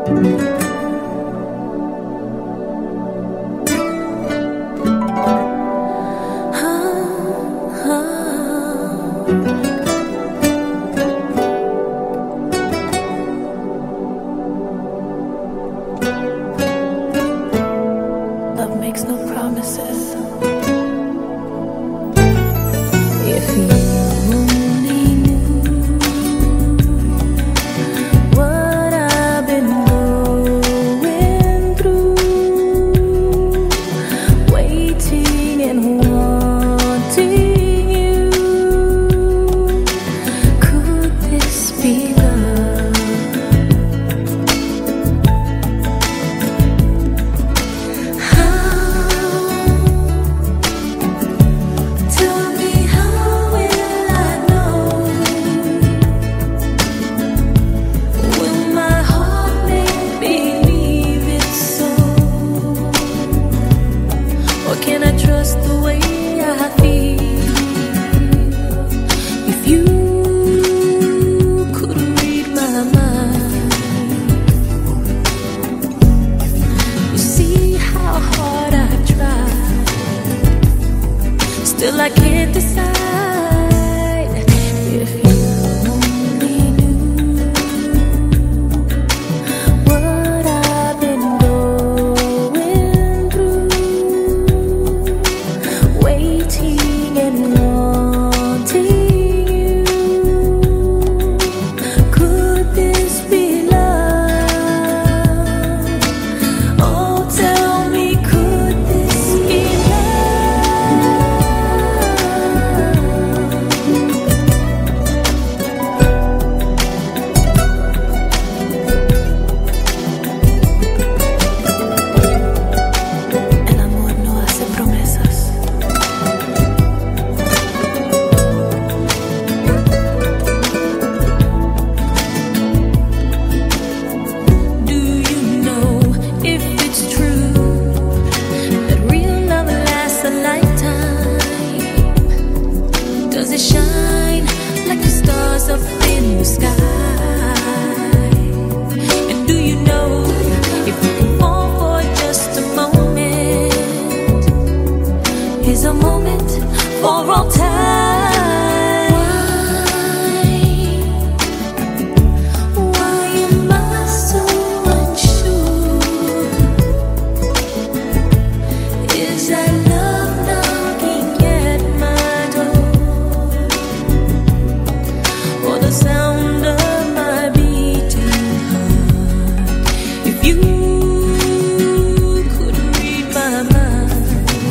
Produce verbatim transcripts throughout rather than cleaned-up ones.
Love makes no promises. If you only knew what I've been going through, waiting and wanting you, could this be love? Can I trust the way I feel? If you could read my mind, you see how hard I try. Still I can't decide. If you only knew what I've been going through, waiting and wanting you, could this be love? Oh, tell me, could this be El amor no hace promesas. Do you know if it's true that real love lasts a lifetime? Does it shine like the stars up in the sky? And do you know if you can fall for just a moment, is a moment for all time? Why, why am I so unsure? Is that love knocking at my door? Or the sound of my beating heart? If you could read my mind,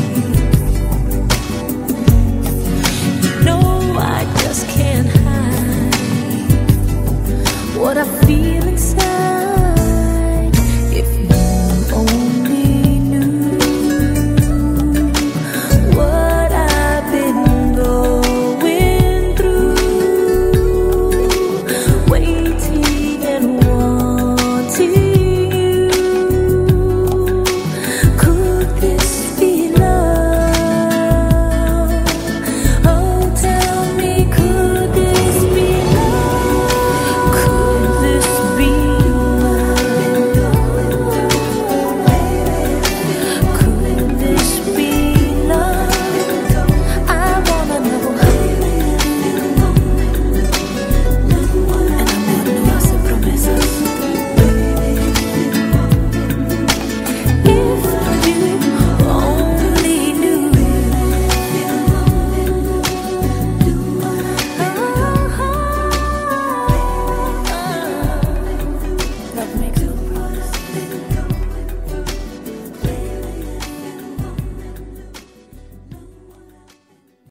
you know I just can't hide what I feel inside.